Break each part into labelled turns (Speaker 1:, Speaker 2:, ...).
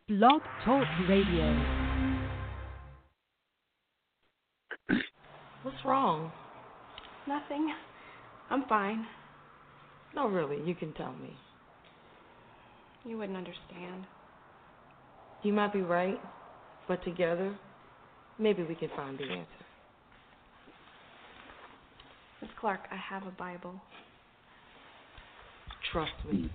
Speaker 1: Blog Talk Radio.
Speaker 2: What's wrong?
Speaker 3: Nothing. I'm fine.
Speaker 2: No, really, you can tell me.
Speaker 3: You wouldn't understand.
Speaker 2: You might be right, but together, maybe we can find the answer.
Speaker 3: Miss Clark, I have a Bible.
Speaker 2: Trust me.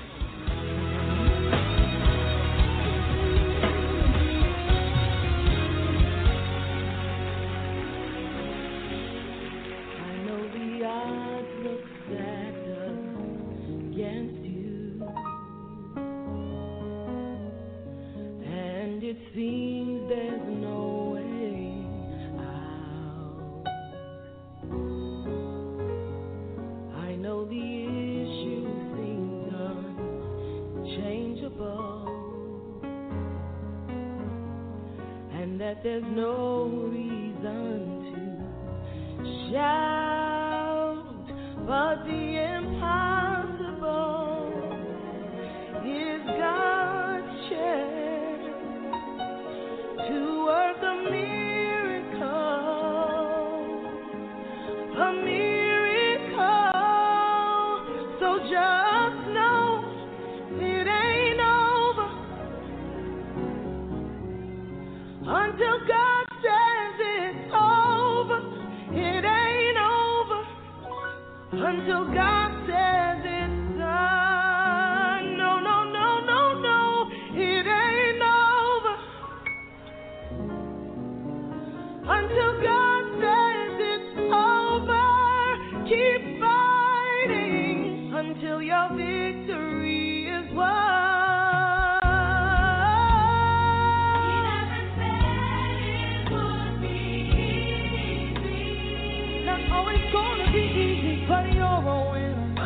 Speaker 4: It seems there's no way out. I know the issue seems unchangeable, and that there's no reason to shout, but the impossible is God's chance to work a miracle. So just know it ain't over until God says it's over. It ain't over until God says it's done. No, no, no, no, no, it ain't over until God says it's over. Keep fighting until your victory is won. He never said it would be easy. Not always gonna be easy, but you're a winner.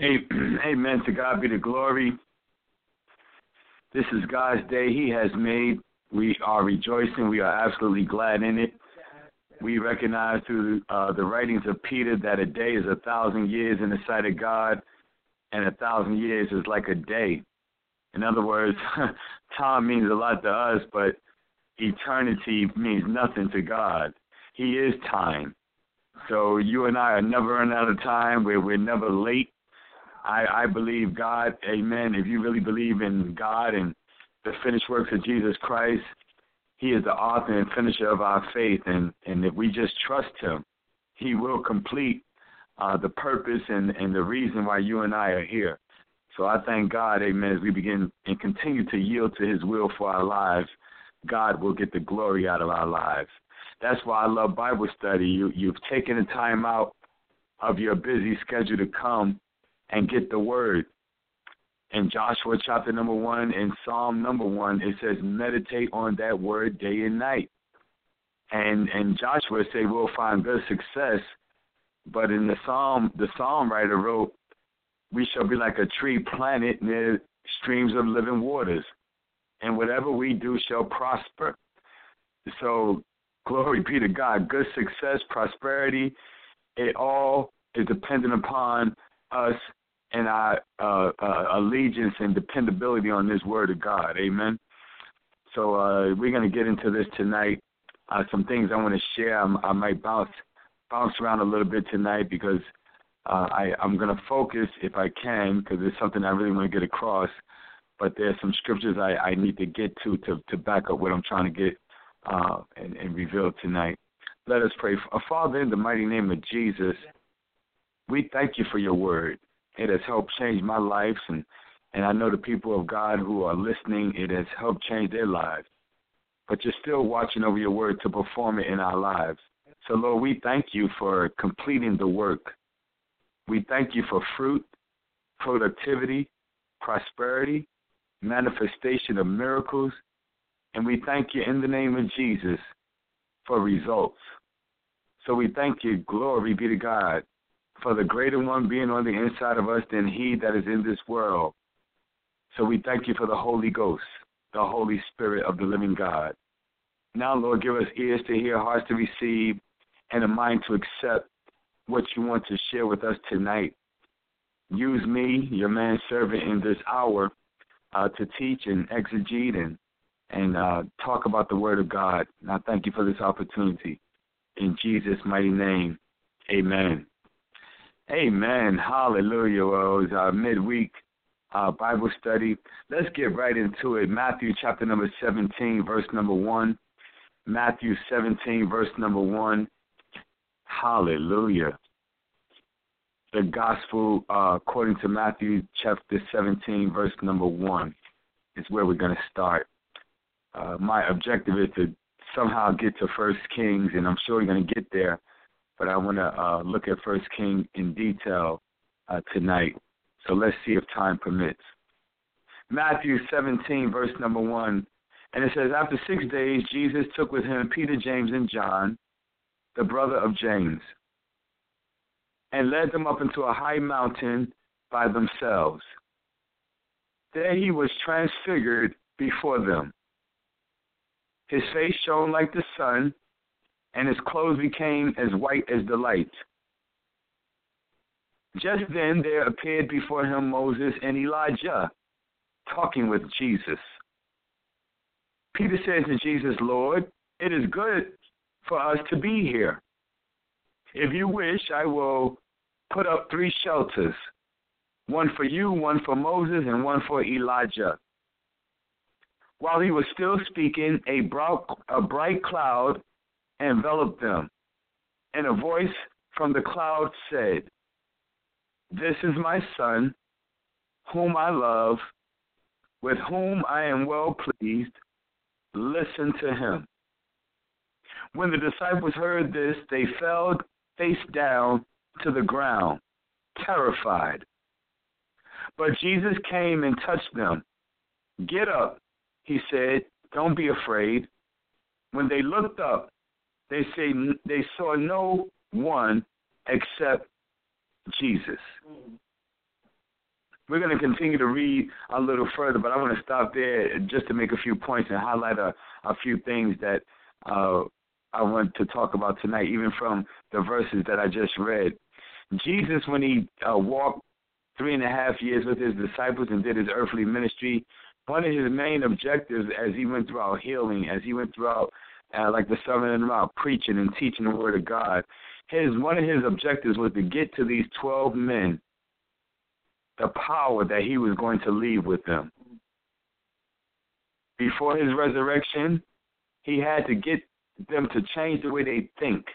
Speaker 5: Amen. To God be the glory. This is God's day. He has made. We are rejoicing. We are absolutely glad in it. We recognize through the writings of Peter that a day is 1,000 years in the sight of God, and 1,000 years is like a day. In other words, time means a lot to us, but eternity means nothing to God. He is time. So you and I are never running out of time. We're never late. I believe God, amen. If you really believe in God and the finished works of Jesus Christ, He is the author and finisher of our faith. And if we just trust Him, He will complete the purpose and the reason why you and I are here. So I thank God, amen, as we begin and continue to yield to His will for our lives, God will get the glory out of our lives. That's why I love Bible study. You've taken the time out of your busy schedule to come and get the word. In Joshua chapter number 1 and Psalm number 1, it says, meditate on that word day and night. And Joshua said we'll find good success. But in the psalm writer wrote, we shall be like a tree planted near streams of living waters, and whatever we do shall prosper. So glory be to God. Good success, prosperity, it all is dependent upon us and our allegiance and dependability on this word of God. Amen. So we're going to get into this tonight. Some things I want to share. I might bounce around a little bit tonight because I'm going to focus, if I can, because it's something I really want to get across. But there's some scriptures I need to get to back up what I'm trying to get and reveal tonight. Let us pray. Father, in the mighty name of Jesus, we thank you for your word. It has helped change my life, and I know the people of God who are listening, it has helped change their lives. But you're still watching over your word to perform it in our lives. So, Lord, we thank you for completing the work. We thank you for fruit, productivity, prosperity, manifestation of miracles, and we thank you in the name of Jesus for results. So we thank you, glory be to God, for the greater one being on the inside of us than he that is in this world. So we thank you for the Holy Ghost, the Holy Spirit of the living God. Now, Lord, give us ears to hear, hearts to receive, and a mind to accept what you want to share with us tonight. Use me, your manservant, in this hour to teach and exegete and talk about the Word of God. And I thank you for this opportunity. In Jesus' mighty name, amen. Amen. Hallelujah. Well, it was our midweek Bible study. Let's get right into it. Matthew chapter number 17, verse number 1. Matthew 17, verse number 1. Hallelujah. The gospel, according to Matthew chapter 17, verse number 1, is where we're going to start. My objective is to somehow get to 1 Kings, and I'm sure we're going to get there, but I want to look at 1 Kings in detail tonight. So let's see if time permits. Matthew 17, verse number 1, and it says, after 6 days, Jesus took with him Peter, James, and John, the brother of James, and led them up into a high mountain by themselves. There he was transfigured before them. His face shone like the sun, and his clothes became as white as the light. Just then there appeared before him Moses and Elijah, talking with Jesus. Peter said to Jesus, Lord, it is good for us to be here. If you wish, I will put up 3 shelters, one for you, one for Moses, and one for Elijah. While he was still speaking, a bright cloud enveloped them, and a voice from the cloud said, this is my son, whom I love, with whom I am well pleased. Listen to him. When the disciples heard this, they fell face down to the ground, terrified. But Jesus came and touched them. Get up, he said. Don't be afraid. When they looked up, they saw no one except Jesus. We're going to continue to read a little further, but I want to stop there just to make a few points and highlight a few things that I want to talk about tonight, even from the verses that I just read. Jesus, when he walked 3.5 years with his disciples and did his earthly ministry, one of his main objectives as he went throughout healing, as he went throughout like the Sermon on the Mount, preaching and teaching the Word of God, one of his objectives was to get to these 12 men the power that he was going to leave with them. Before his resurrection, he had to get them to change the way they think.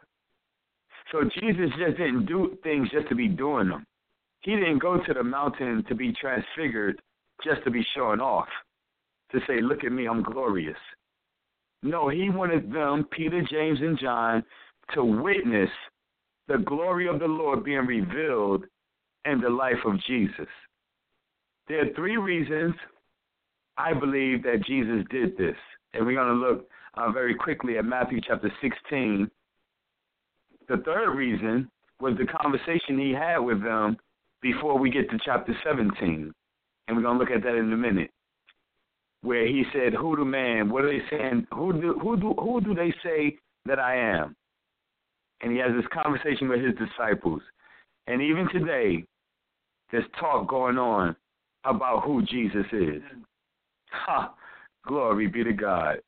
Speaker 5: So Jesus just didn't do things just to be doing them. He didn't go to the mountain to be transfigured just to be showing off, to say, look at me, I'm glorious. No, he wanted them, Peter, James, and John, to witness the glory of the Lord being revealed in the life of Jesus. There are 3 reasons I believe that Jesus did this. And we're going to look very quickly at Matthew chapter 16. The third reason was the conversation he had with them before we get to chapter 17. And we're going to look at that in a minute, where he said, what are they saying? Who do they say that I am? And he has this conversation with his disciples. And even today, there's talk going on about who Jesus is. Ha! Glory be to God.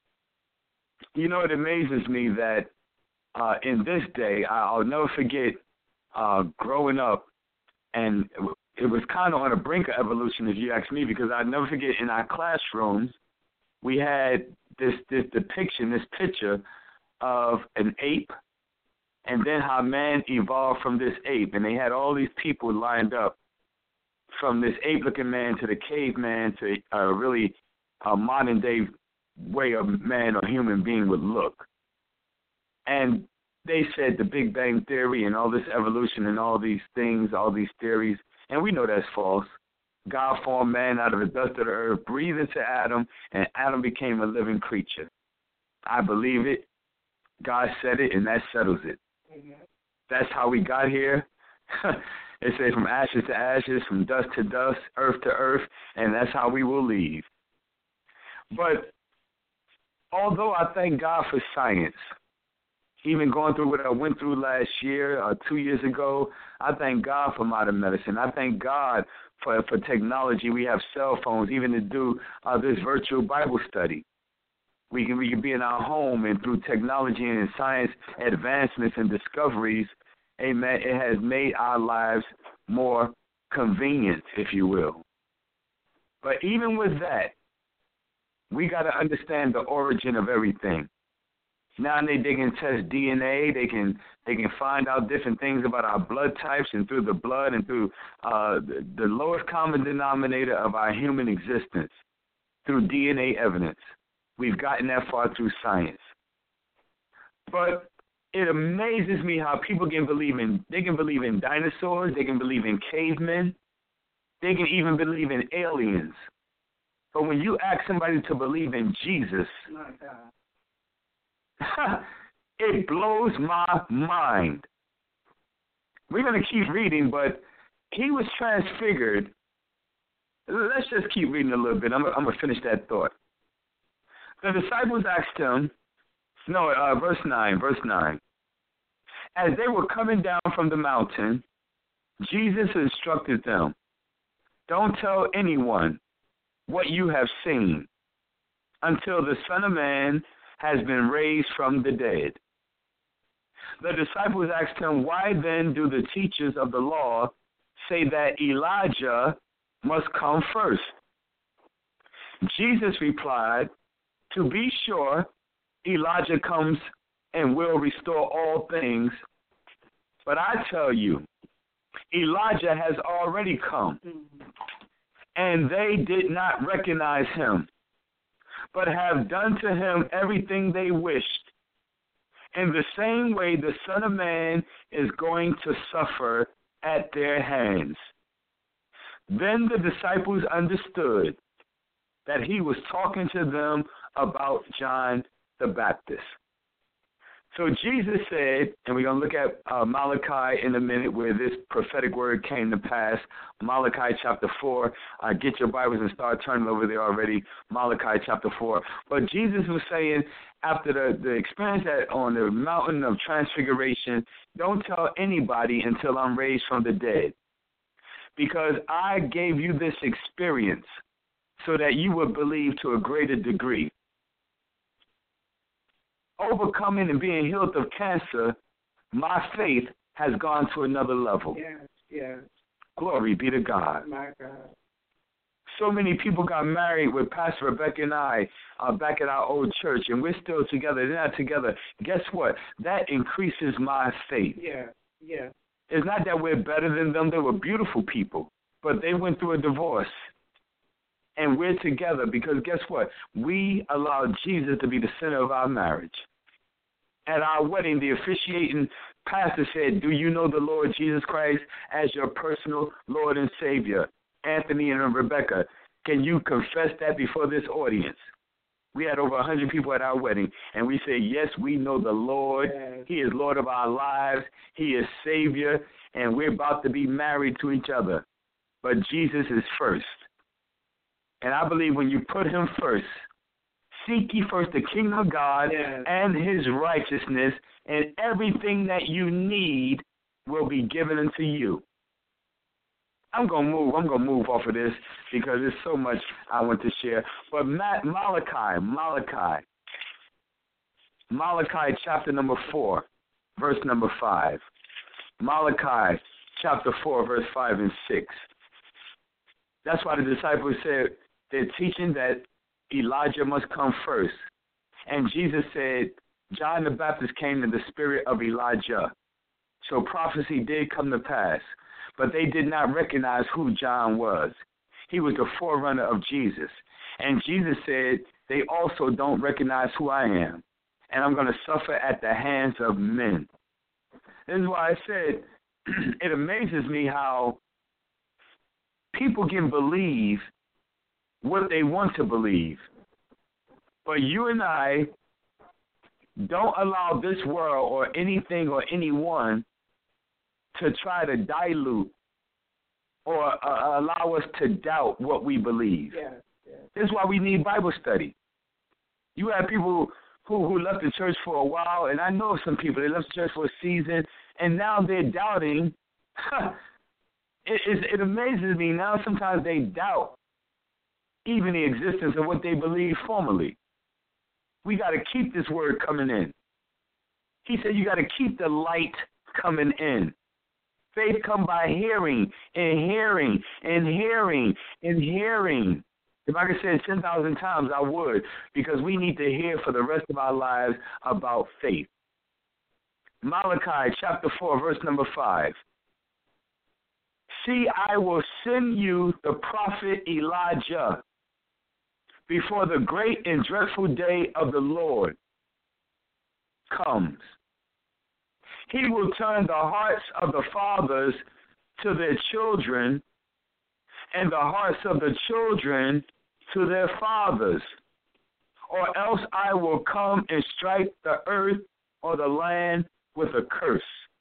Speaker 5: You know, it amazes me that in this day, I'll never forget growing up, and it was kind of on the brink of evolution, if you ask me, because I'll never forget in our classrooms, we had this depiction, this picture of an ape, and then how man evolved from this ape. And they had all these people lined up from this ape-looking man to the caveman to really a modern-day way a man or human being would look. And they said the Big Bang Theory and all this evolution and all these things, all these theories, and we know that's false. God formed man out of the dust of the earth, breathed into Adam, and Adam became a living creature. I believe it. God said it, and that settles it. That's how we got here. It says from ashes to ashes, from dust to dust, earth to earth, and that's how we will leave. But although I thank God for science, even going through what I went through last year or 2 years ago, I thank God for modern medicine. I thank God for technology. We have cell phones, even to do this virtual Bible study. We can be in our home, and through technology and science advancements and discoveries, amen, it has made our lives more convenient, if you will. But even with that, we got to understand the origin of everything. Now they can test DNA. They can find out different things about our blood types, and through the blood and through the lowest common denominator of our human existence, through DNA evidence. We've gotten that far through science. But it amazes me how people can believe in dinosaurs, they can believe in cavemen, they can even believe in aliens. But when you ask somebody to believe in Jesus, it blows my mind. We're going to keep reading, but he was transfigured. Let's just keep reading a little bit. I'm going to finish that thought. The disciples asked him, verse 9. As they were coming down from the mountain, Jesus instructed them, don't tell anyone what you have seen until the Son of Man has been raised from the dead. The disciples asked him, why then do the teachers of the law say that Elijah must come first? Jesus replied, to be sure, Elijah comes and will restore all things. But I tell you, Elijah has already come, and they did not recognize him, but have done to him everything they wished. In the same way, the Son of Man is going to suffer at their hands. Then the disciples understood that he was talking to them about John the Baptist. So Jesus said, and we're going to look at Malachi in a minute where this prophetic word came to pass. Malachi chapter 4. Get your Bibles and start turning over there already. Malachi chapter 4. But Jesus was saying after the experience on the mountain of transfiguration, don't tell anybody until I'm raised from the dead. Because I gave you this experience so that you would believe to a greater degree. Overcoming and being healed of cancer, my faith has gone to another level.
Speaker 6: Yes.
Speaker 5: Glory be to God.
Speaker 6: My God.
Speaker 5: So many people got married with Pastor Rebecca and I back at our old church, and we're still together. They're not together. Guess what? That increases my faith.
Speaker 6: Yeah.
Speaker 5: It's not that we're better than them. They were beautiful people, but they went through a divorce. And we're together because guess what? We allowed Jesus to be the center of our marriage. At our wedding, the officiating pastor said, do you know the Lord Jesus Christ as your personal Lord and Savior? Anthony and Rebecca, can you confess that before this audience? We had over 100 people at our wedding, and we said, yes, we know the Lord.
Speaker 6: Yes.
Speaker 5: He is Lord of our lives. He is Savior, and we're about to be married to each other. But Jesus is first. And I believe when you put him first, seek ye first the kingdom of God and his righteousness, and everything that you need will be given unto you. I'm going to move off of this because there's so much I want to share. But Malachi chapter number 4, verse number 5. Malachi chapter 4, verse 5 and 6. That's why the disciples said, they're teaching that Elijah must come first. And Jesus said, John the Baptist came in the spirit of Elijah. So prophecy did come to pass. But they did not recognize who John was. He was the forerunner of Jesus. And Jesus said, they also don't recognize who I am. And I'm going to suffer at the hands of men. This is why I said, it amazes me how people can believe what they want to believe. But you and I don't allow this world or anything or anyone to try to dilute or allow us to doubt what we believe.
Speaker 6: Yes.
Speaker 5: This is why we need Bible study. You have people who left the church for a while, and I know some people, they left the church for a season, and now they're doubting. It amazes me now sometimes they doubt even the existence of what they believed formerly. We got to keep this word coming in. He said you got to keep the light coming in. Faith come by hearing and hearing and hearing and hearing. If I could say it 10,000 times, I would, because we need to hear for the rest of our lives about faith. Malachi chapter 4, verse number 5. See, I will send you the prophet Elijah before the great and dreadful day of the Lord comes. He will turn the hearts of the fathers to their children and the hearts of the children to their fathers, or else I will come and strike the earth or the land with a curse.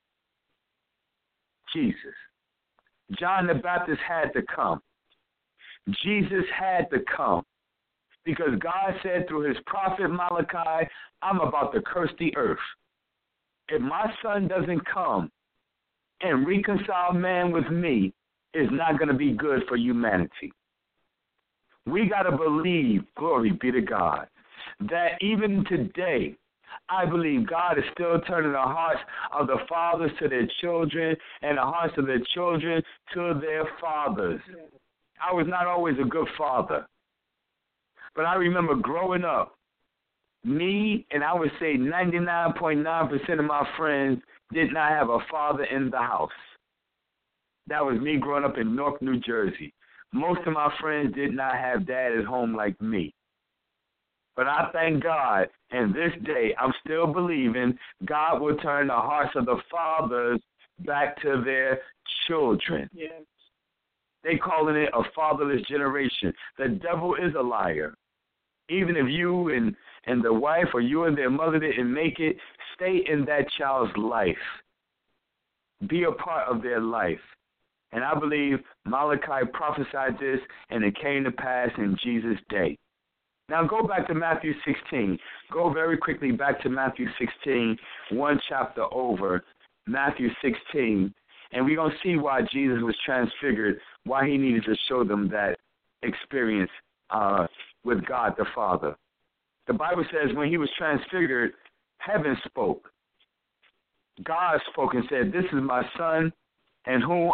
Speaker 5: Jesus. John the Baptist had to come. Jesus had to come. Because God said through his prophet Malachi, I'm about to curse the earth. If my son doesn't come and reconcile man with me, it's not going to be good for humanity. We got to believe, glory be to God, that even today, I believe God is still turning the hearts of the fathers to their children and the hearts of their children to their fathers. I was not always a good father. But I remember growing up, me and I would say 99.9% of my friends did not have a father in the house. That was me growing up in Newark, New Jersey. Most of my friends did not have dad at home like me. But I thank God, and this day I'm still believing God will turn the hearts of the fathers back to their children.
Speaker 6: Yes.
Speaker 5: They calling it a fatherless generation. The devil is a liar. Even if you and the wife or you and their mother didn't make it, stay in that child's life. Be a part of their life. And I believe Malachi prophesied this, and it came to pass in Jesus' day. Now go back to Matthew 16. Go very quickly back to Matthew 16, one chapter over, Matthew 16. And we're going to see why Jesus was transfigured, why he needed to show them that experience with God the Father. The Bible says when he was transfigured, heaven spoke. God spoke and said, "This is my son, in whom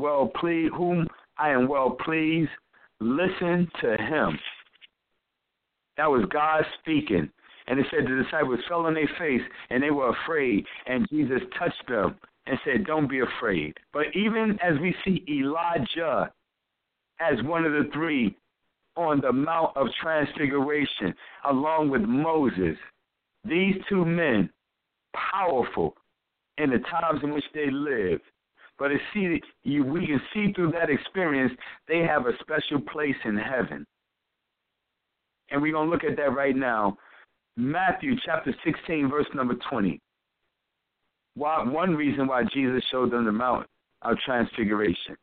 Speaker 5: I am well pleased. Listen to him." That was God speaking. And it said the disciples fell on their face and they were afraid. And Jesus touched them and said, "Don't be afraid." But even as we see Elijah as one of the three on the Mount of Transfiguration, along with Moses, these two men, powerful in the times in which they lived. But we can see through that experience, they have a special place in heaven. And we're going to look at that right now. Matthew chapter 16, verse number 20. One reason why Jesus showed them the Mount of Transfiguration.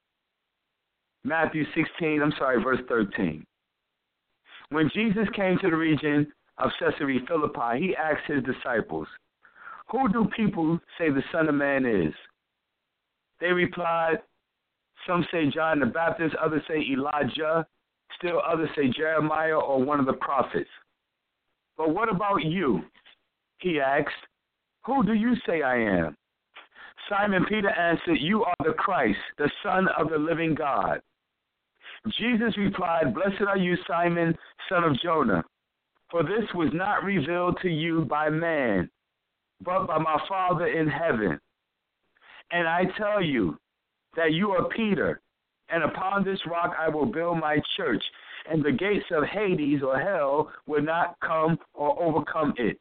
Speaker 5: Matthew 16, verse 13. When Jesus came to the region of Caesarea Philippi, he asked his disciples, "Who do people say the Son of Man is?" They replied, "Some say John the Baptist, others say Elijah, still others say Jeremiah or one of the prophets." "But what about you?" he asked. "Who do you say I am?" Simon Peter answered, "You are the Christ, the Son of the living God." Jesus replied, "Blessed are you, Simon, son of Jonah, for this was not revealed to you by man, but by my Father in heaven. And I tell you that you are Peter, and upon this rock I will build my church, and the gates of Hades or hell will not come or overcome it.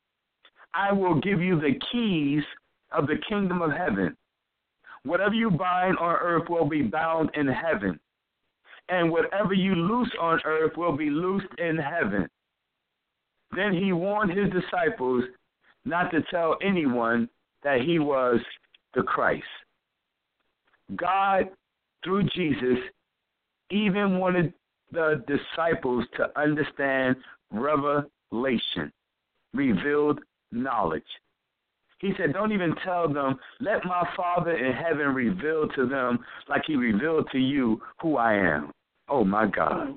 Speaker 5: I will give you the keys of the kingdom of heaven. Whatever you bind on earth will be bound in heaven, and whatever you loose on earth will be loosed in heaven." Then he warned his disciples not to tell anyone that he was the Christ. God, through Jesus, even wanted the disciples to understand revelation, revealed knowledge. He said, "Don't even tell them, let my Father in heaven reveal to them like he revealed to you who I am." Oh, my God.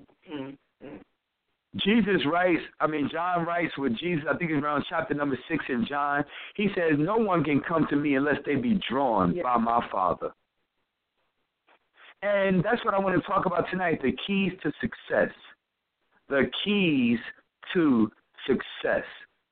Speaker 5: John writes with Jesus, I think it's around chapter number 6 in John. He says, "No one can come to me unless they be drawn by my Father." And that's what I want to talk about tonight, the keys to success. The keys to success.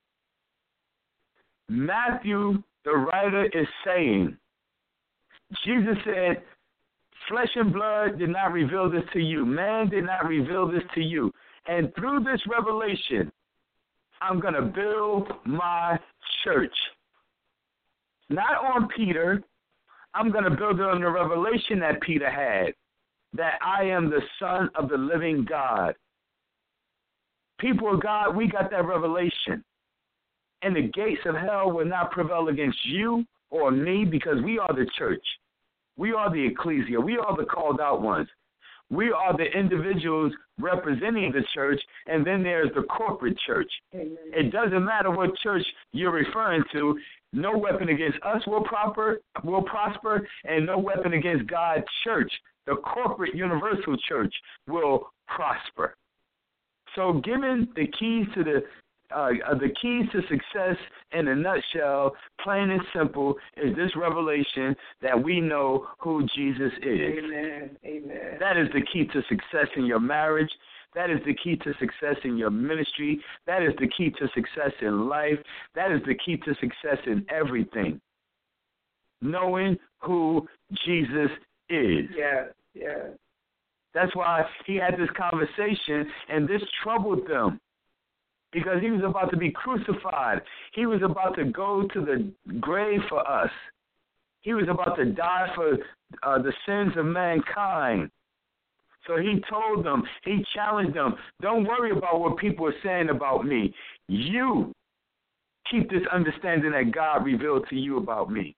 Speaker 5: Matthew, the writer, is saying, Jesus said, "Flesh and blood did not reveal this to you. Man did not reveal this to you. And through this revelation, I'm going to build my church. Not on Peter. I'm going to build it on the revelation that Peter had, that I am the Son of the living God." People of God, we got that revelation. And the gates of hell will not prevail against you or me, because we are the church. We are the ecclesia. We are the called out ones. We are the individuals representing the church, and then there's the corporate church. Amen. It doesn't matter what church you're referring to. No weapon against us will prosper, and no weapon against God's church, the corporate universal church, will prosper. So, given the keys to success in a nutshell, plain and simple, is this revelation that we know who Jesus is. Amen. Amen. That is the key to success in your marriage. That is the key to success in your ministry. That is the key to success in life. That is the key to success in everything. Knowing who Jesus is. Yeah. That's why he had this conversation, and this troubled them. Because he was about to be crucified. He was about to go to the grave for us. He was about to die for the sins of mankind. So he told them, he challenged them, don't worry about what people are saying about me. You keep this understanding that God revealed to you about me.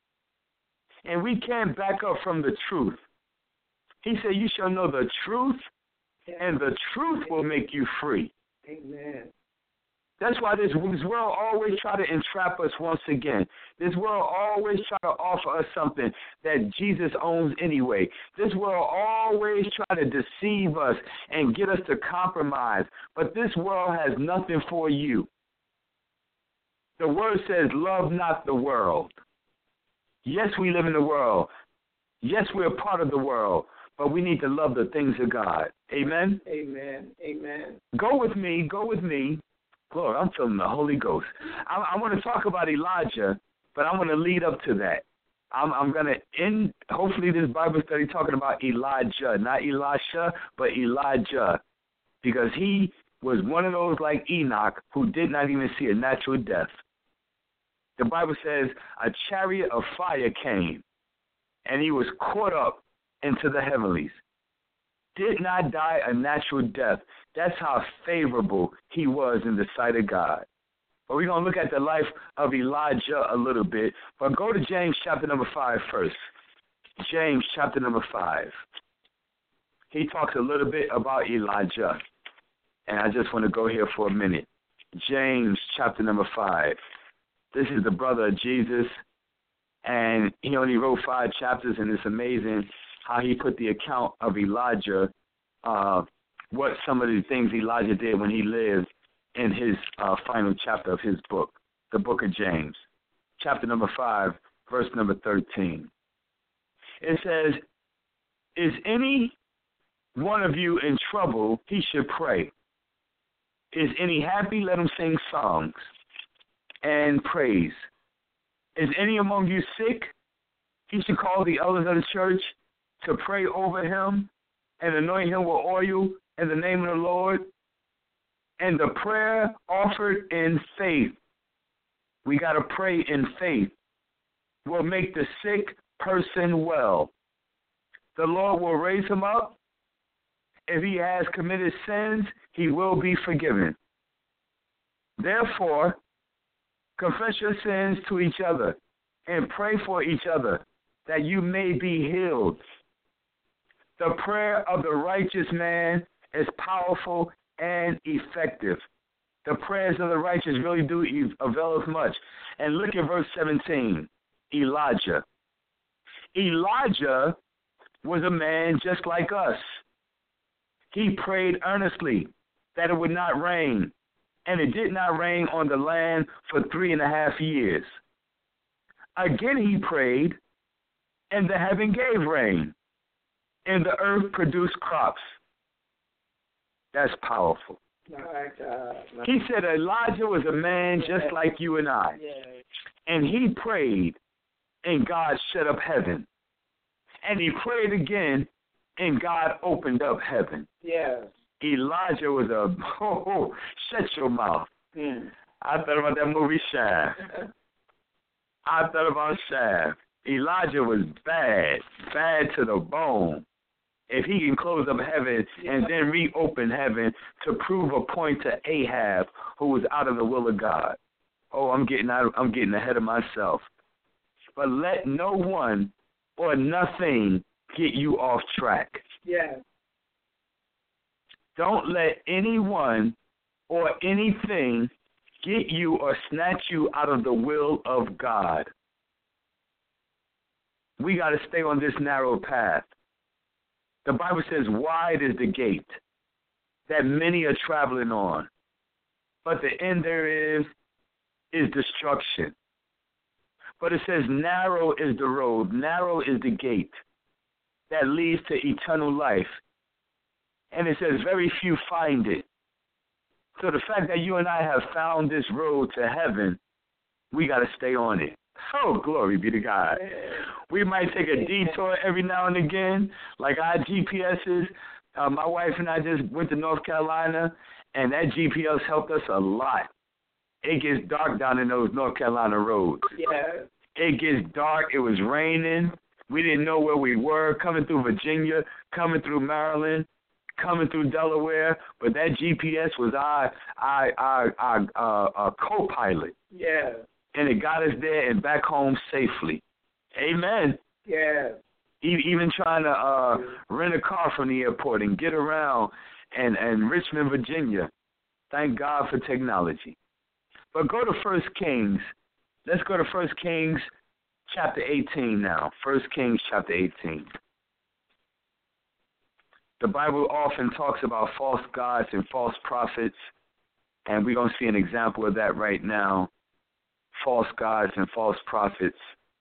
Speaker 5: And we can't back up from the truth. He said, you shall know the truth, and the truth will make you free.
Speaker 6: Amen.
Speaker 5: That's why this world always try to entrap us once again. This world always try to offer us something that Jesus owns anyway. This world always try to deceive us and get us to compromise. But this world has nothing for you. The word says, love not the world. Yes, we live in the world. Yes, we're a part of the world. But we need to love the things of God. Amen?
Speaker 6: Amen. Amen.
Speaker 5: Go with me. Glory, I'm feeling the Holy Ghost. I want to talk about Elijah, but I want to lead up to that. I'm going to end, hopefully, this Bible study talking about Elijah, not Elisha, but Elijah, because he was one of those like Enoch who did not even see a natural death. The Bible says a chariot of fire came, and he was caught up into the heavenlies. Did not die a natural death. That's how favorable he was in the sight of God. But we're going to look at the life of Elijah a little bit. But go to James chapter number 5 first. James chapter number 5. He talks a little bit about Elijah. And I just want to go here for a minute. James chapter number 5. This is the brother of Jesus. And he only wrote 5 chapters, and it's amazing how he put the account of Elijah, what some of the things Elijah did when he lived in his final chapter of his book, the book of James, chapter number 5, verse number 13. It says, is any one of you in trouble, he should pray. Is any happy, let him sing songs and praise. Is any among you sick, he should call the elders of the church to pray over him and anoint him with oil in the name of the Lord. And the prayer offered in faith, we got to pray in faith, will make the sick person well. The Lord will raise him up. If he has committed sins, he will be forgiven. Therefore, confess your sins to each other and pray for each other that you may be healed. The prayer of the righteous man is powerful and effective. The prayers of the righteous really do avail us much. And look at verse 17, Elijah. Elijah was a man just like us. He prayed earnestly that it would not rain, and it did not rain on the land for 3.5 years. Again he prayed, and the heaven gave rain, and the earth produced crops. That's powerful. He said Elijah was a man just like you and I. And he prayed, and God shut up heaven. And he prayed again, and God opened up heaven. Elijah was shut your mouth. I thought about that movie Shaft. I thought about Shaft. Elijah was bad to the bone. If he can close up heaven and then reopen heaven to prove a point to Ahab, who was out of the will of God. Oh, I'm getting ahead of myself. But let no one or nothing get you off track. Don't let anyone or anything get you or snatch you out of the will of God. We got to stay on this narrow path. The Bible says, wide is the gate that many are traveling on, but the end there is destruction. But it says, narrow is the road, narrow is the gate that leads to eternal life. And it says, very few find it. So the fact that you and I have found this road to heaven, we got to stay on it. Oh, glory be to God. We might take a detour every now and again, like our GPSs. My wife and I just went to North Carolina, and that GPS helped us a lot. It gets dark down in those North Carolina roads. It gets dark. It was raining. We didn't know where we were. Coming through Virginia, coming through Maryland, coming through Delaware, but that GPS was our co-pilot.
Speaker 6: Yeah.
Speaker 5: And it got us there and back home safely. Amen.
Speaker 6: Yeah.
Speaker 5: Even trying to rent a car from the airport and get around and Richmond, Virginia. Thank God for technology. But go to 1 Kings. Let's go to 1 Kings chapter 18 now. 1 Kings chapter 18. The Bible often talks about false gods and false prophets, and we're going to see an example of that right now. False gods and false prophets.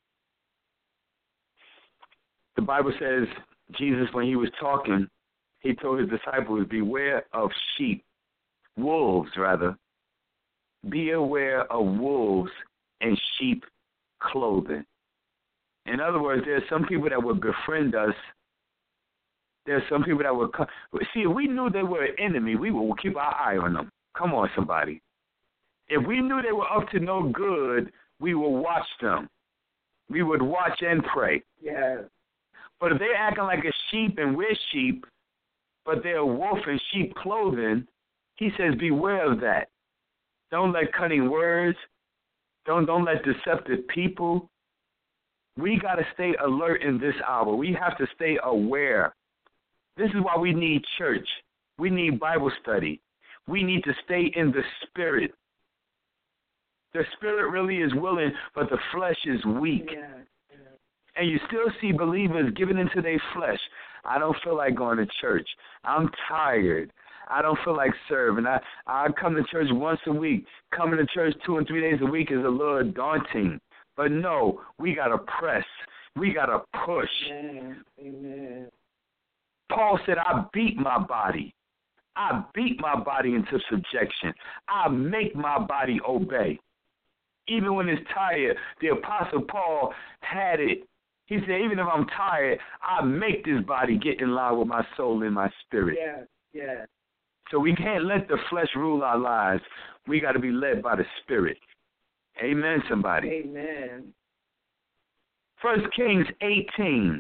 Speaker 5: The Bible says Jesus, when he was talking, he told his disciples, beware of wolves rather. Be aware of wolves in sheep clothing. In other words, there are some people that would befriend us. There are some people that would come. See, if we knew they were an enemy, we would keep our eye on them. Come on, somebody. If we knew they were up to no good, we would watch them. We would watch and pray.
Speaker 6: Yeah.
Speaker 5: But if they're acting like a sheep and we're sheep, but they're a wolf in sheep clothing, he says, beware of that. Don't let cunning words. Don't let deceptive people. We got to stay alert in this hour. We have to stay aware. This is why we need church. We need Bible study. We need to stay in the spirit. The spirit really is willing, but the flesh is weak.
Speaker 6: Yeah.
Speaker 5: And you still see believers giving into their flesh. I don't feel like going to church. I'm tired. I don't feel like serving. I come to church once a week. Coming to church 2 and 3 days a week is a little daunting. But no, we got to press. We got to push.
Speaker 6: Amen. Amen.
Speaker 5: Paul said, I beat my body. I beat my body into subjection. I make my body obey. Even when it's tired, the Apostle Paul had it. He said, even if I'm tired, I make this body get in line with my soul and my spirit.
Speaker 6: Yeah, yeah.
Speaker 5: So we can't let the flesh rule our lives. We got to be led by the Spirit. Amen, somebody.
Speaker 6: Amen.
Speaker 5: 1 Kings 18.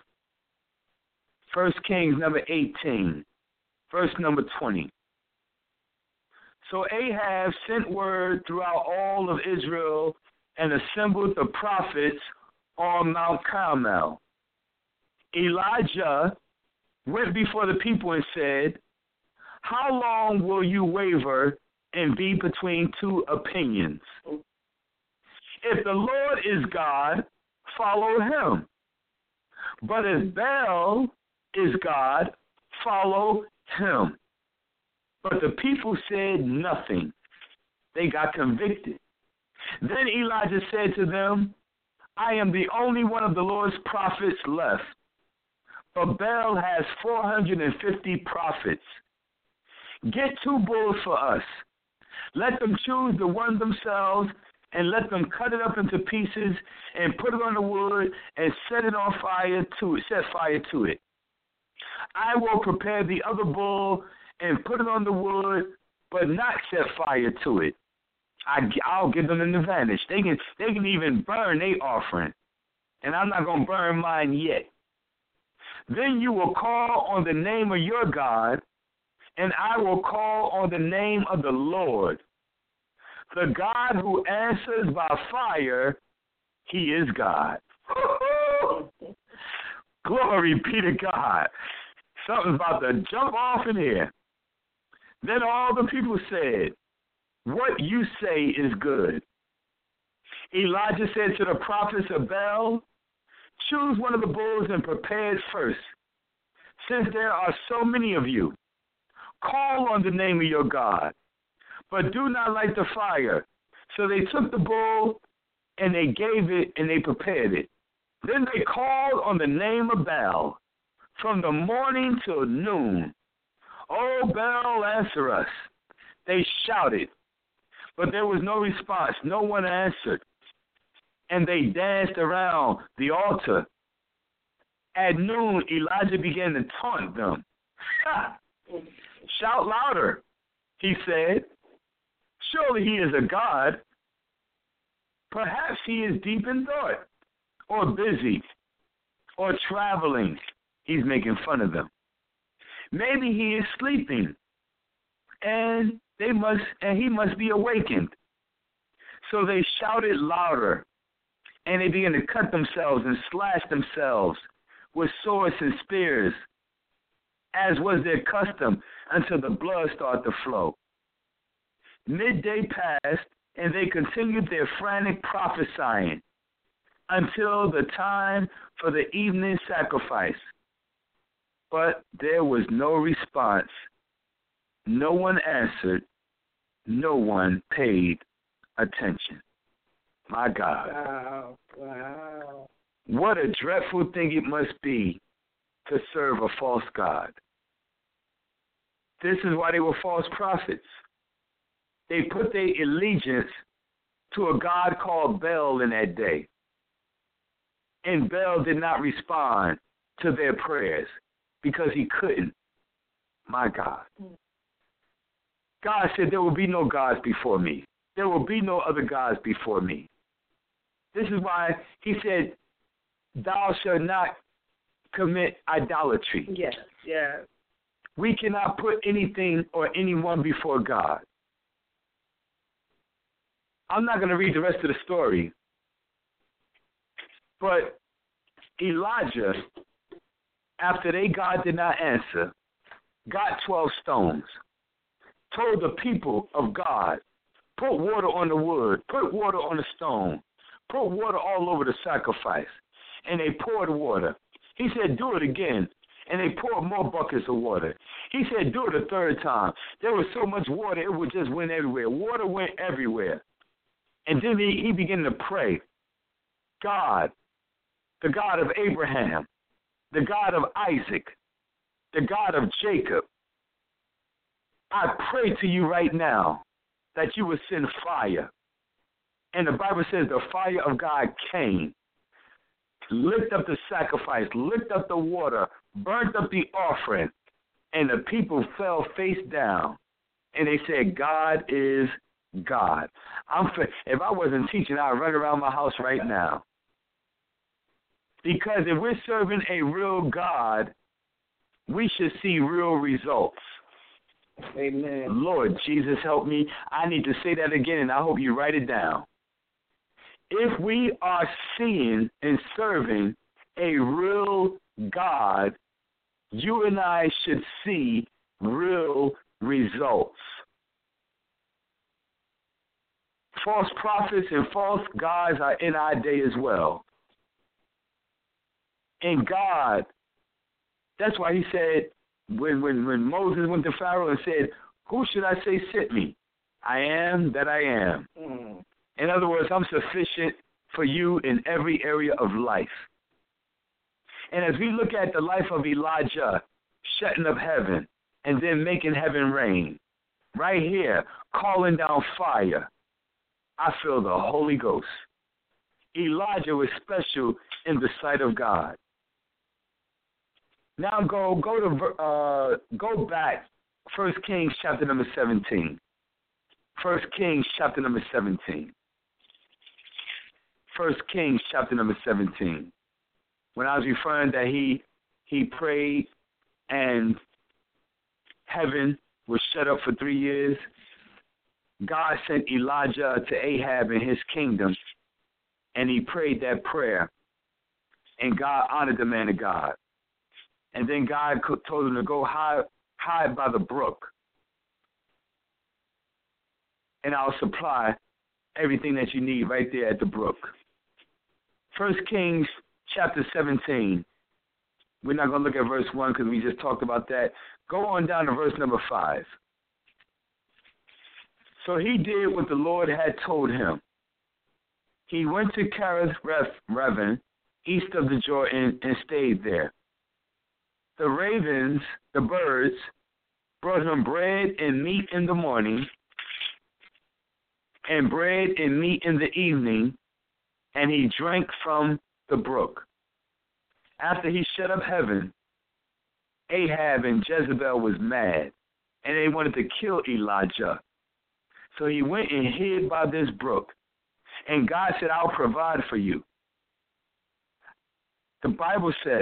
Speaker 5: 1 Kings number 18, verse number 20. So Ahab sent word throughout all of Israel and assembled the prophets on Mount Carmel. Elijah went before the people and said, how long will you waver and be between two opinions? If the Lord is God, follow him. But if Baal is God, follow him. But the people said nothing. They got convicted. Then Elijah said to them, I am the only one of the Lord's prophets left, but Baal has 450 prophets. Get 2 bulls for us. Let them choose the one themselves, and let them cut it up into pieces and put it on the wood and set fire to it. I will prepare the other bull and put it on the wood, but not set fire to it. I'll give them an advantage. They can even burn their offering, and I'm not going to burn mine yet. Then you will call on the name of your God, and I will call on the name of the Lord. The God who answers by fire, he is God. Glory be to God. Something's about to jump off in here. Then all the people said, what you say is good. Elijah said to the prophets of Baal, choose one of the bulls and prepare it first. Since there are so many of you, call on the name of your God, but do not light the fire. So they took the bull and they gave it and they prepared it. Then they called on the name of Baal from the morning till noon. Oh, Baal, answer us. They shouted, but there was no response. No one answered. And they danced around the altar. At noon, Elijah began to taunt them. Shout louder, he said. Surely he is a god. Perhaps he is deep in thought, or busy, or traveling. He's making fun of them. Maybe he is sleeping, and he must be awakened. So they shouted louder, and they began to cut themselves and slash themselves with swords and spears, as was their custom, until the blood started to flow. Midday passed, and they continued their frantic prophesying until the time for the evening sacrifice. But there was no response. No one answered. No one paid attention. My God.
Speaker 6: Wow. Wow.
Speaker 5: What a dreadful thing it must be to serve a false God. This is why they were false prophets. They put their allegiance to a god called Baal in that day. And Baal did not respond to their prayers because he couldn't. My God. God said there will be no gods before me. There will be no other gods before me. This is why he said, thou shalt not commit idolatry.
Speaker 6: Yes, yes.
Speaker 5: We cannot put anything or anyone before God. I'm not going to read the rest of the story, but Elijah, after God did not answer, got 12 stones, told the people of God, put water on the wood, put water on the stone, put water all over the sacrifice. And they poured water. He said, do it again. And they poured more buckets of water. He said, do it a third time. There was so much water, it would just went everywhere. Water went everywhere. And then he began to pray. God, the God of Abraham, the God of Isaac, the God of Jacob, I pray to you right now that you would send fire. And the Bible says the fire of God came, licked up the sacrifice, licked up the water, burnt up the offering, and the people fell face down. And they said, God is God. If I wasn't teaching, I'd run around my house right now. Because if we're serving a real God, we should see real results.
Speaker 6: Amen.
Speaker 5: Lord Jesus, help me. I need to say that again, and I hope you write it down. If we are seeing and serving a real God, you and I should see real results. False prophets and false gods are in our day as well. And God, that's why he said, when Moses went to Pharaoh and said, who should I say sent me? I am that I am.
Speaker 6: Mm.
Speaker 5: In other words, I'm sufficient for you in every area of life. And as we look at the life of Elijah, shutting up heaven and then making heaven rain, right here, calling down fire, I feel the Holy Ghost. Elijah was special in the sight of God. Now go back, 1 Kings chapter number 17. 1 Kings chapter number 17. 1 Kings chapter number 17. When I was referring that he prayed and heaven was shut up for 3 years, God sent Elijah to Ahab and his kingdom, and he prayed that prayer, and God honored the man of God. And then God told him to go hide by the brook, and I'll supply everything that you need right there at the brook. 1 Kings chapter 17. We're not going to look at verse 1 because we just talked about that. Go on down to verse number 5. So he did what the Lord had told him. He went to Kerith-Revin, east of the Jordan, and stayed there. The ravens, the birds, brought him bread and meat in the morning, and bread and meat in the evening, and he drank from the brook. After he shut up heaven, Ahab and Jezebel was mad, and they wanted to kill Elijah. So he went and hid by this brook, and God said, I'll provide for you. The Bible says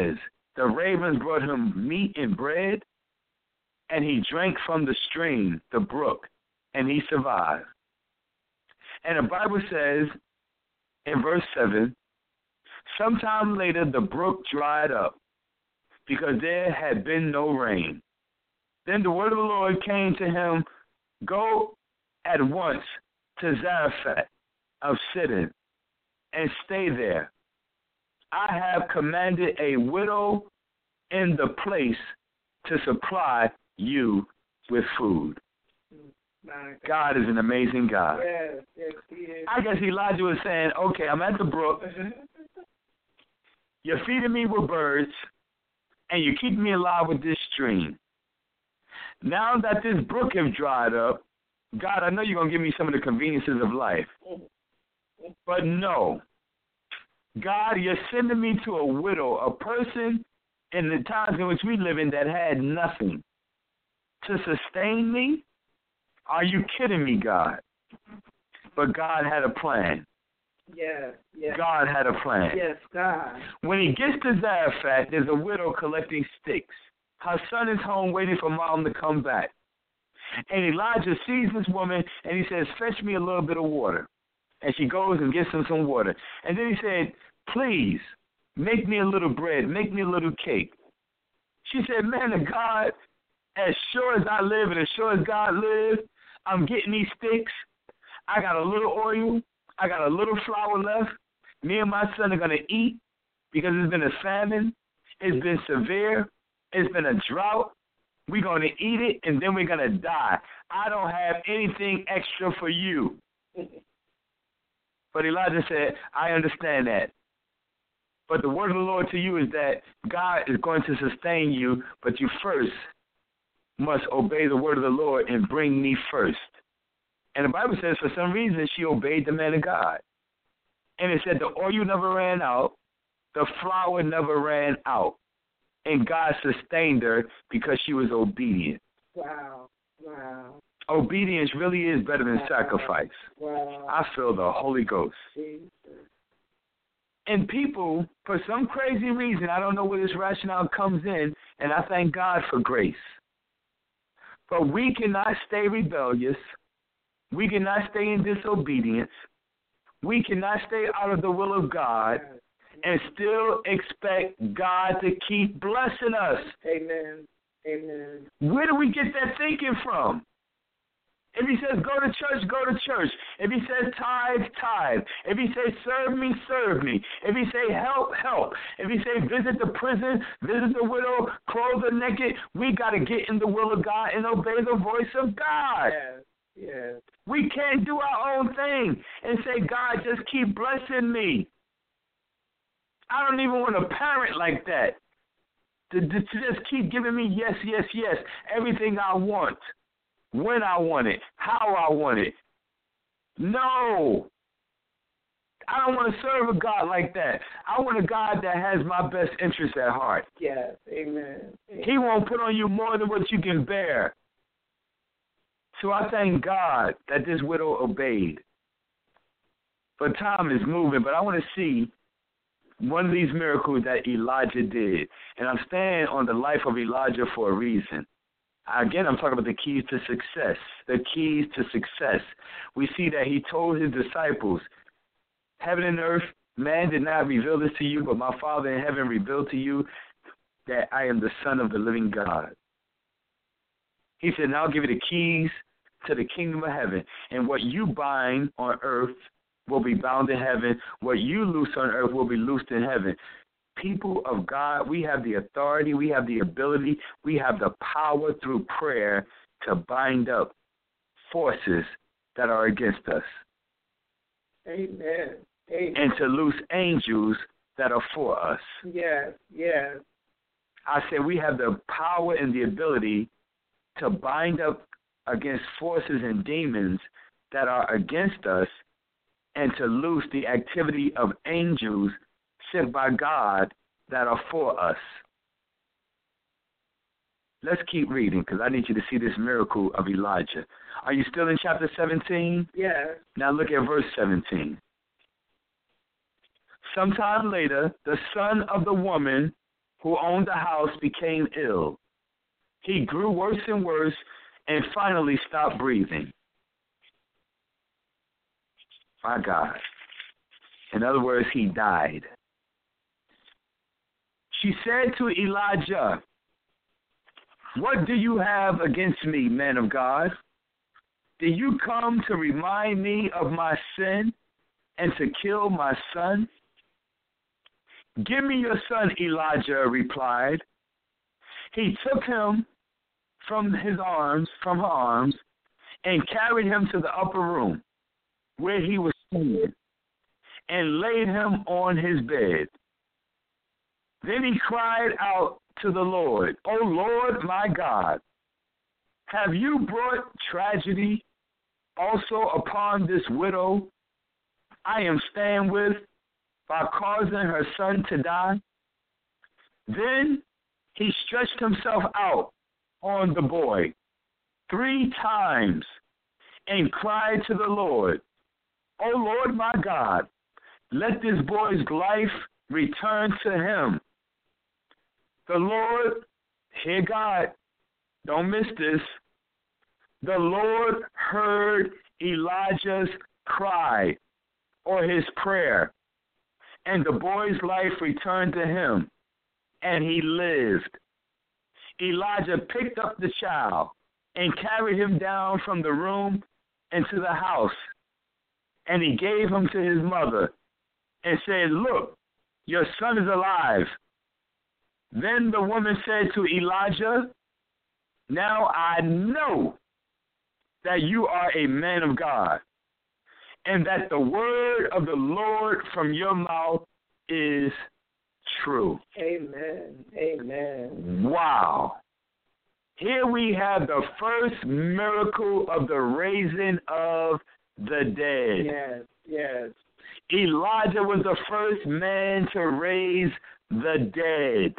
Speaker 5: The ravens brought him meat and bread, and he drank from the stream, the brook, and he survived. And the Bible says in verse 7, sometime later the brook dried up because there had been no rain. Then the word of the Lord came to him, go at once to Zarephath of Sidon and stay there. I have commanded a widow in the place to supply you with food. God is an amazing God.
Speaker 6: Yes, yes, he is.
Speaker 5: I guess Elijah was saying, okay, I'm at the brook. You're feeding me with birds, and you're keeping me alive with this stream. Now that this brook has dried up, God, I know you're going to give me some of the conveniences of life. But no. God, you're sending me to a widow, a person in the times in which we live in that had nothing to sustain me? Are you kidding me, God? But God had a plan.
Speaker 6: Yes, yes.
Speaker 5: God had a plan.
Speaker 6: Yes, God.
Speaker 5: When he gets to Zarephath, there's a widow collecting sticks. Her son is home waiting for mom to come back. And Elijah sees this woman, and he says, fetch me a little bit of water. And she goes and gets him some water. And then he said, please, make me a little bread. Make me a little cake. She said, man of God, as sure as I live and as sure as God lives, I'm getting these sticks. I got a little oil. I got a little flour left. Me and my son are going to eat because it's been a famine. It's been severe. It's been a drought. We're going to eat it, and then we're going to die. I don't have anything extra for you. But Elijah said, I understand that. But the word of the Lord to you is that God is going to sustain you, but you first must obey the word of the Lord and bring me first. And the Bible says for some reason she obeyed the man of God. And it said the oil never ran out, the flour never ran out. And God sustained her because she was obedient.
Speaker 6: Wow, wow.
Speaker 5: Obedience really is better than sacrifice.
Speaker 6: Wow.
Speaker 5: I feel the Holy Ghost.
Speaker 6: Jesus.
Speaker 5: And people, for some crazy reason, I don't know where this rationale comes in, and I thank God for grace. But we cannot stay rebellious. We cannot stay in disobedience. We cannot stay out of the will of God and still expect God to keep blessing us.
Speaker 6: Amen. Amen.
Speaker 5: Where do we get that thinking from? If he says go to church, go to church. If he says tithe, tithe. If he says serve me, serve me. If he say help, help. If he say visit the prison, visit the widow, clothe the naked, we got to get in the will of God and obey the voice of God.
Speaker 6: Yes, yes.
Speaker 5: We can't do our own thing and say, God, just keep blessing me. I don't even want a parent like that to just keep giving me yes, yes, yes, everything I want. When I want it, how I want it. No. I don't want to serve a God like that. I want a God that has my best interest at heart.
Speaker 6: Yes, amen.
Speaker 5: He won't put on you more than what you can bear. So I thank God that this widow obeyed. But time is moving, but I want to see one of these miracles that Elijah did. And I'm staying on the life of Elijah for a reason. Again, I'm talking about the keys to success. The keys to success. We see that he told his disciples, heaven and earth, man did not reveal this to you, but my Father in heaven revealed to you that I am the Son of the living God. He said, now I'll give you the keys to the kingdom of heaven. And what you bind on earth will be bound in heaven. What you loose on earth will be loosed in heaven. People of God, we have the authority, we have the ability, we have the power through prayer to bind up forces that are against us.
Speaker 6: Amen. Amen.
Speaker 5: And to loose angels that are for us.
Speaker 6: Yes, yes.
Speaker 5: I said we have the power and the ability to bind up against forces and demons that are against us and to loose the activity of angels sent by God that are for us. Let's keep reading because I need you to see this miracle of Elijah. Are you still in chapter 17?
Speaker 6: Yes.
Speaker 5: Now look at verse 17. Sometime later, the son of the woman who owned the house, became ill. He grew worse and worse and finally stopped breathing. My God. In other words, he died. She said to Elijah, "What do you have against me, man of God? Did you come to remind me of my sin and to kill my son?" "Give me your son," Elijah replied. He took him from her arms, and carried him to the upper room where he was staying, and laid him on his bed. Then he cried out to the Lord, "O Lord, my God, have you brought tragedy also upon this widow I am staying with by causing her son to die?" Then he stretched himself out on the boy 3 times and cried to the Lord, "O Lord, my God, let this boy's life return to him." The Lord, hear God, don't miss this. The Lord heard Elijah's cry or his prayer, and the boy's life returned to him, and he lived. Elijah picked up the child and carried him down from the room into the house, and he gave him to his mother and said, "Look, your son is alive." Then the woman said to Elijah, "Now I know that you are a man of God, and that the word of the Lord from your mouth is true."
Speaker 6: Amen. Amen.
Speaker 5: Wow. Here we have the first miracle of the raising of the dead.
Speaker 6: Yes. Yes.
Speaker 5: Elijah was the first man to raise the dead.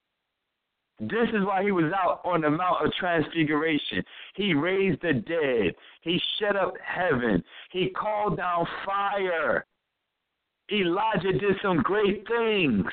Speaker 5: This is why he was out on the Mount of Transfiguration. He raised the dead. He shut up heaven. He called down fire. Elijah did some great things.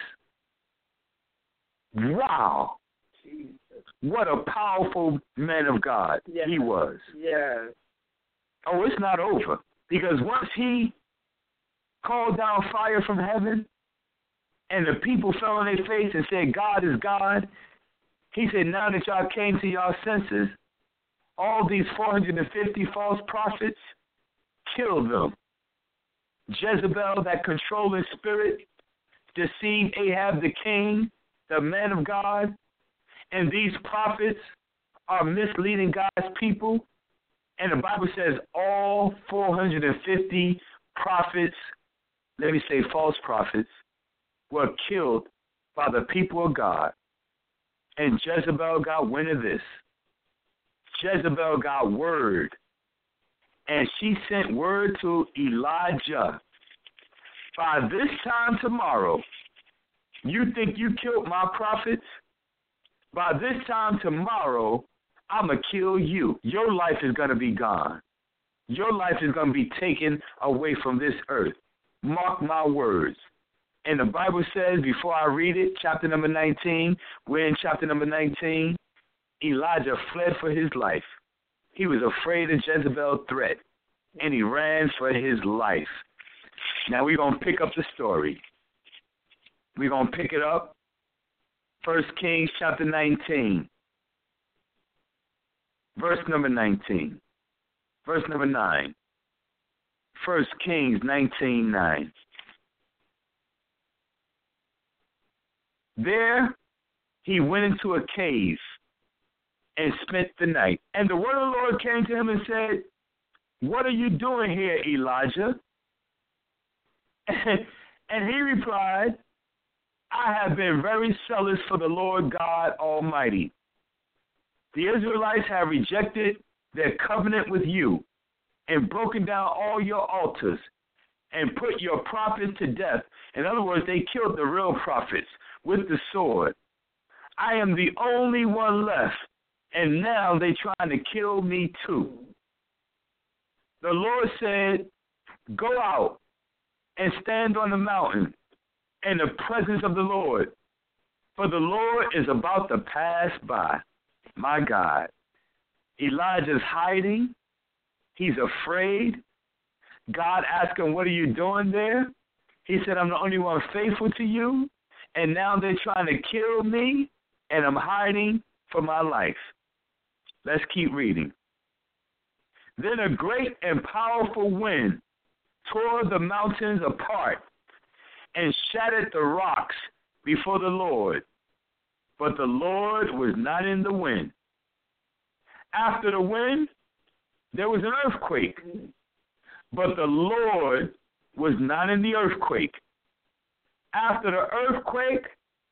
Speaker 5: Wow.
Speaker 6: Jesus.
Speaker 5: What a powerful man of God
Speaker 6: Yes.
Speaker 5: he was.
Speaker 6: Yes.
Speaker 5: Oh, it's not over. Because once he called down fire from heaven and the people fell on their face and said, "God is God," he said, "Now that y'all came to y'all senses, all these 450 false prophets, kill them. Jezebel, that controlling spirit, deceived Ahab the king, the man of God, and these prophets are misleading God's people." And the Bible says all 450 prophets, let me say false prophets, were killed by the people of God. And Jezebel got wind of this. Jezebel got word. And she sent word to Elijah. "By this time tomorrow, you think you killed my prophets? By this time tomorrow, I'm going to kill you. Your life is going to be gone. Your life is going to be taken away from this earth. Mark my words." And the Bible says, before I read it, chapter number 19, we're in chapter number 19, Elijah fled for his life. He was afraid of Jezebel's threat, and he ran for his life. Now we're going to pick up the story. We're going to pick it up. 1 Kings chapter 19, verse number 19, verse number 9. 1 Kings 19:9. There he went into a cave and spent the night. And the word of the Lord came to him and said, "What are you doing here, Elijah?" And he replied, "I have been very zealous for the Lord God Almighty. The Israelites have rejected their covenant with you and broken down all your altars and put your prophets to death." In other words, they killed the real prophets with the sword. "I am the only one left, and now they're trying to kill me too." The Lord said, "Go out and stand on the mountain in the presence of the Lord, for the Lord is about to pass by. My God. Elijah's hiding. He's afraid. God asked him, what are you doing there? He said, I'm the only one faithful to you, and now they're trying to kill me, and I'm hiding for my life. Let's keep reading. Then a great and powerful wind tore the mountains apart and shattered the rocks before the Lord. But the Lord was not in the wind. After the wind, there was an earthquake. But the Lord was not in the earthquake. After the earthquake,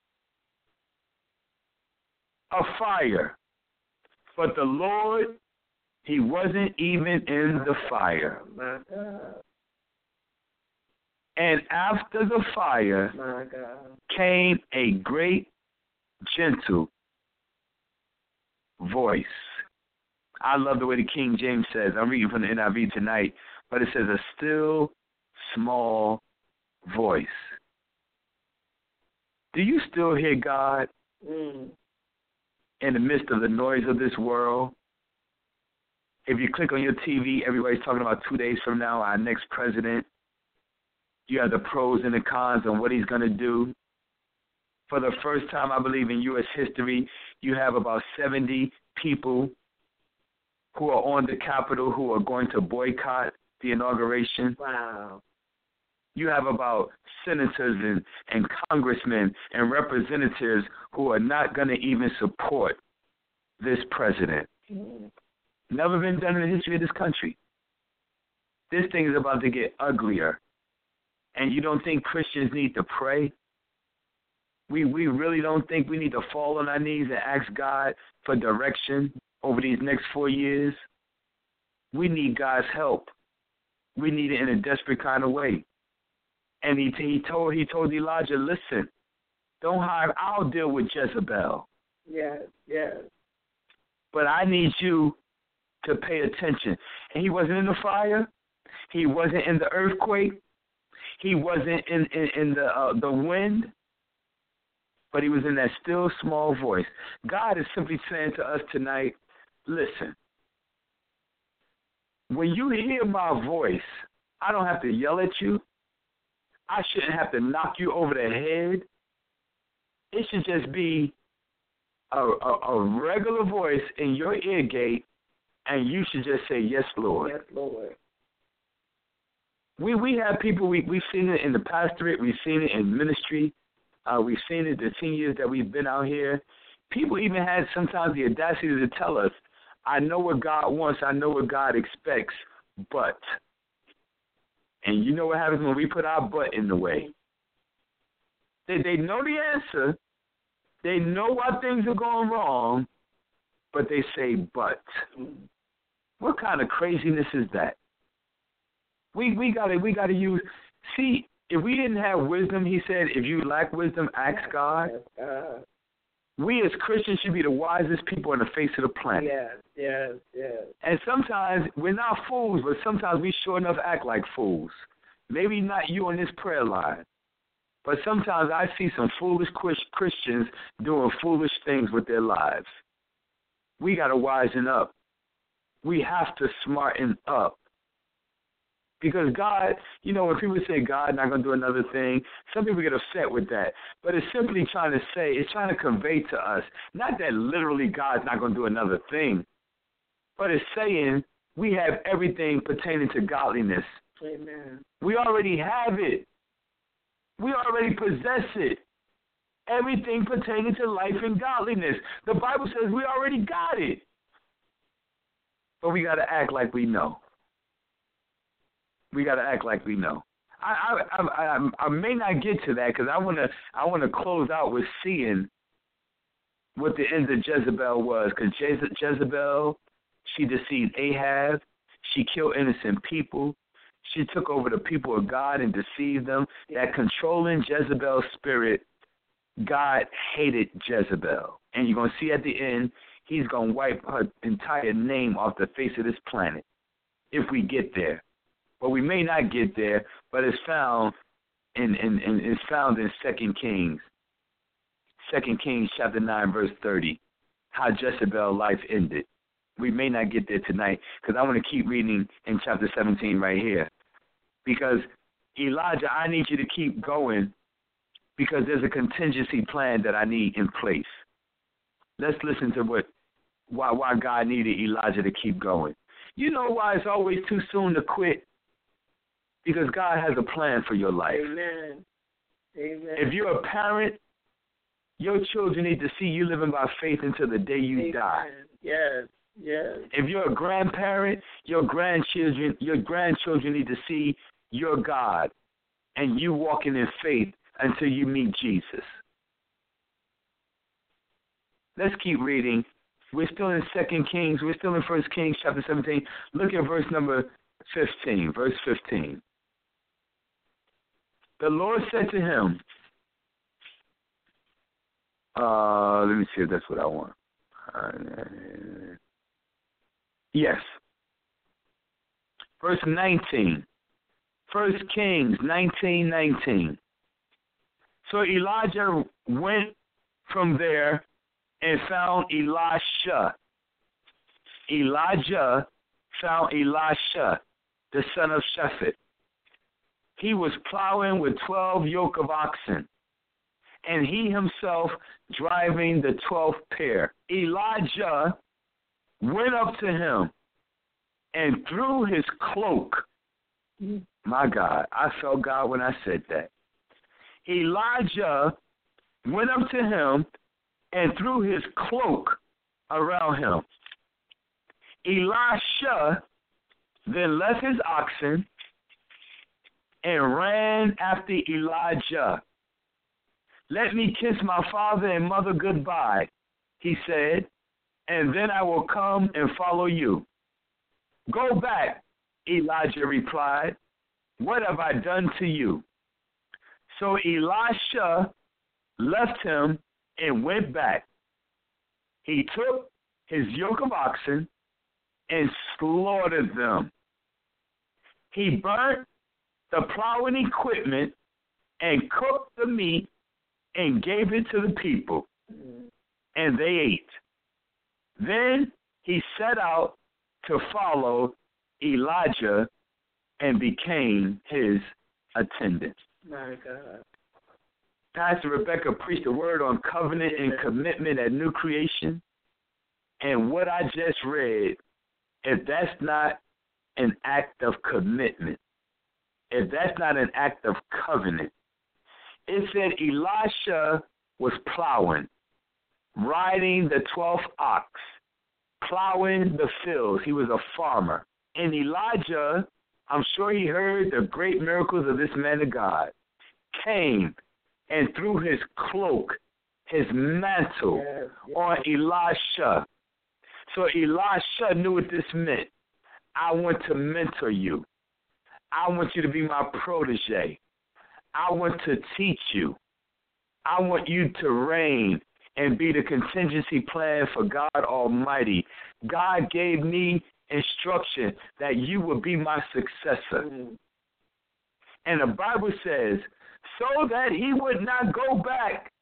Speaker 5: a fire. But the Lord, he wasn't even in the fire.
Speaker 6: My God.
Speaker 5: And after the fire
Speaker 6: My God.
Speaker 5: came a great, gentle voice. I love the way the King James says. I'm reading from the NIV tonight, but it says a still, small voice. Do you still hear God in the midst of the noise of this world? If you click on your TV, everybody's talking about 2 days from now, our next president. You have the pros and the cons on what he's going to do. For the first time, I believe, in U.S. history, you have about 70 people who are on the Capitol who are going to boycott the inauguration.
Speaker 6: Wow.
Speaker 5: You have about senators and congressmen and representatives who are not going to even support this president. Never been done in the history of this country. This thing is about to get uglier. And you don't think Christians need to pray? We really don't think we need to fall on our knees and ask God for direction over these next 4 years? We need God's help. We need it in a desperate kind of way. And he told Elijah, listen, don't hide. I'll deal with Jezebel.
Speaker 6: Yes, yes.
Speaker 5: But I need you to pay attention. And he wasn't in the fire. He wasn't in the earthquake. He wasn't in the wind. But he was in that still small voice. God is simply saying to us tonight, listen, when you hear my voice, I don't have to yell at you. I shouldn't have to knock you over the head. It should just be a regular voice in your ear gate, and you should just say, yes, Lord.
Speaker 6: Yes, Lord.
Speaker 5: We have people, we've seen it in the pastorate, we've seen it in ministry, we've seen it the 10 years that we've been out here. People even had sometimes the audacity to tell us, I know what God wants, I know what God expects, but. And you know what happens when we put our butt in the way? They know the answer. They know why things are going wrong, but they say, but. What kind of craziness is that? We gotta use. See, if we didn't have wisdom, he said, if you lack wisdom, ask God. We as Christians should be the wisest people on the face of the planet.
Speaker 6: Yes.
Speaker 5: And sometimes we're not fools, but sometimes we sure enough act like fools. Maybe not you on this prayer line, but sometimes I see some foolish Christians doing foolish things with their lives. We got to wisen up. We have to smarten up. Because God, you know, when people say God not going to do another thing, some people get upset with that. But it's simply trying to say, it's trying to convey to us, not that literally God's not going to do another thing, but it's saying we have everything pertaining to godliness.
Speaker 6: Amen.
Speaker 5: We already have it. We already possess it. Everything pertaining to life and godliness. The Bible says we already got it. But we got to act like we know. We got to act like we know. I may not get to that because I want to close out with seeing what the end of Jezebel was. Because Jezebel, she deceived Ahab. She killed innocent people. She took over the people of God and deceived them. That controlling Jezebel spirit, God hated Jezebel. And you're going to see at the end, he's going to wipe her entire name off the face of this planet if we get there. But we may not get there, but it's found in 2 Kings. 2 Kings chapter 9, verse 30, how Jezebel's life ended. We may not get there tonight because I want to keep reading in chapter 17 right here. Because, Elijah, I need you to keep going because there's a contingency plan that I need in place. Let's listen to why God needed Elijah to keep going. You know why it's always too soon to quit? Because God has a plan for your life.
Speaker 6: Amen. Amen.
Speaker 5: If you're a parent, your children need to see you living by faith until the day you
Speaker 6: Amen.
Speaker 5: die.
Speaker 6: Yes. Yes.
Speaker 5: If you're a grandparent, your grandchildren need to see your God and you walking in faith until you meet Jesus. Let's keep reading. We're still in 2 Kings. We're still in 1 Kings chapter 17. Look at verse number 15. Verse 15. The Lord said to him, let me see if that's what I want. Yes. Verse 19. 1 Kings 19:19. So Elijah went from there and found Elisha. Elijah found Elisha, the son of Shaphat. He was plowing with 12 yoke of oxen, and he himself driving the 12th pair. Elijah went up to him and threw his cloak. My God, I felt God when I said that. Elijah went up to him and threw his cloak around him. Elisha then left his oxen and ran after Elijah. Let me kiss my father and mother goodbye, he said, and then I will come and follow you. Go back, Elijah replied. What have I done to you? So Elisha left him and went back. He took his yoke of oxen and slaughtered them. He burnt the plowing equipment and cooked the meat and gave it to the people, and they ate. Then he set out to follow Elijah and became his attendant.
Speaker 6: My God.
Speaker 5: Pastor Rebecca preached a word on covenant and commitment at New Creation. And what I just read, if that's not an act of commitment, if that's not an act of covenant, it said Elisha was plowing, riding the 12th ox, plowing the fields. He was a farmer. And Elijah, I'm sure he heard the great miracles of this man of God, came and threw his cloak, his mantle, on Elisha. So Elisha knew what this meant. I want to mentor you. I want you to be my protege. I want to teach you. I want you to reign and be the contingency plan for God Almighty. God gave me instruction that you will be my successor. And the Bible says, so that he would not go back.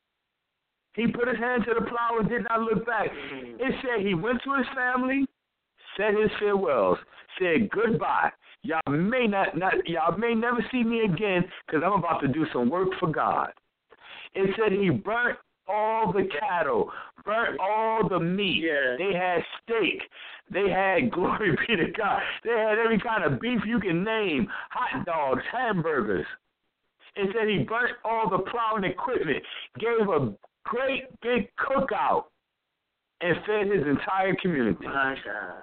Speaker 5: He put his hand to the plow and did not look back. It said he went to his family, said his farewells, said goodbye. Y'all may never see me again because I'm about to do some work for God. It said he burnt all the cattle, burnt all the meat. Yeah. They had steak. They had, glory be to God, they had every kind of beef you can name, hot dogs, hamburgers. It said he burnt all the plowing equipment, gave a great big cookout, and fed his entire community.
Speaker 6: My God.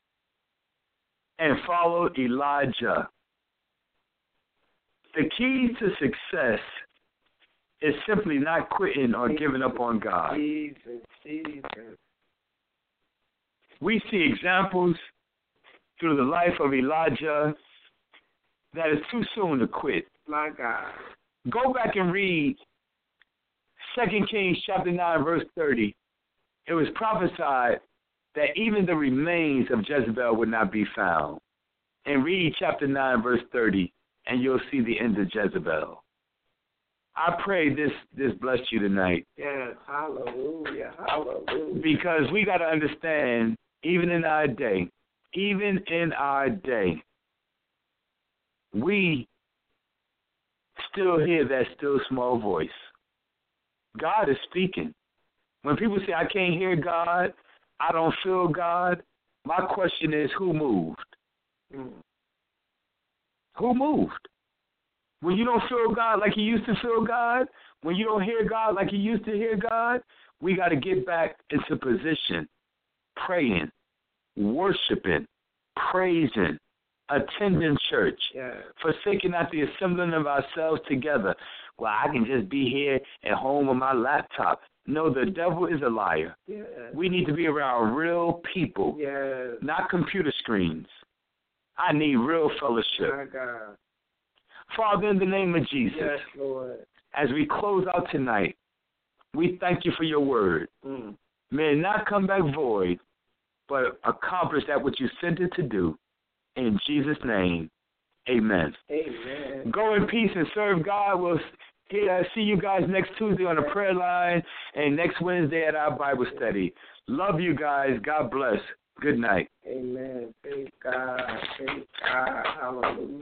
Speaker 5: And followed Elijah. The key to success is simply not quitting or giving up on God.
Speaker 6: Jesus.
Speaker 5: We see examples through the life of Elijah that it's too soon to quit.
Speaker 6: My God.
Speaker 5: Go back and read 2 Kings chapter 9, verse 30. It was prophesied that even the remains of Jezebel would not be found. And read chapter 9, verse 30, and you'll see the end of Jezebel. I pray this blessed you tonight.
Speaker 6: Yes. Hallelujah. Hallelujah.
Speaker 5: Because we got to understand, even in our day, we still hear that still small voice. God is speaking. When people say, I can't hear God, I don't feel God, my question is, who moved? Who moved? When you don't feel God like you used to feel God, when you don't hear God like you used to hear God, we got to get back into position, praying, worshiping, praising, attending church, forsaking not the assembling of ourselves together. Well, I can just be here at home on my laptop. No, the devil is a liar.
Speaker 6: Yes.
Speaker 5: We need to be around real people,
Speaker 6: Yes.
Speaker 5: not computer screens. I need real fellowship.
Speaker 6: My God.
Speaker 5: Father, in the name of Jesus,
Speaker 6: Yes, Lord.
Speaker 5: as we close out tonight, we thank you for your word. May it not come back void, but accomplish that which you sent it to do. In Jesus' name, amen.
Speaker 6: Amen.
Speaker 5: Go in peace and serve God. We'll see you guys next Tuesday on the prayer line and next Wednesday at our Bible study. Love you guys. God bless. Good night.
Speaker 6: Amen. Thank God. Thank God. Hallelujah.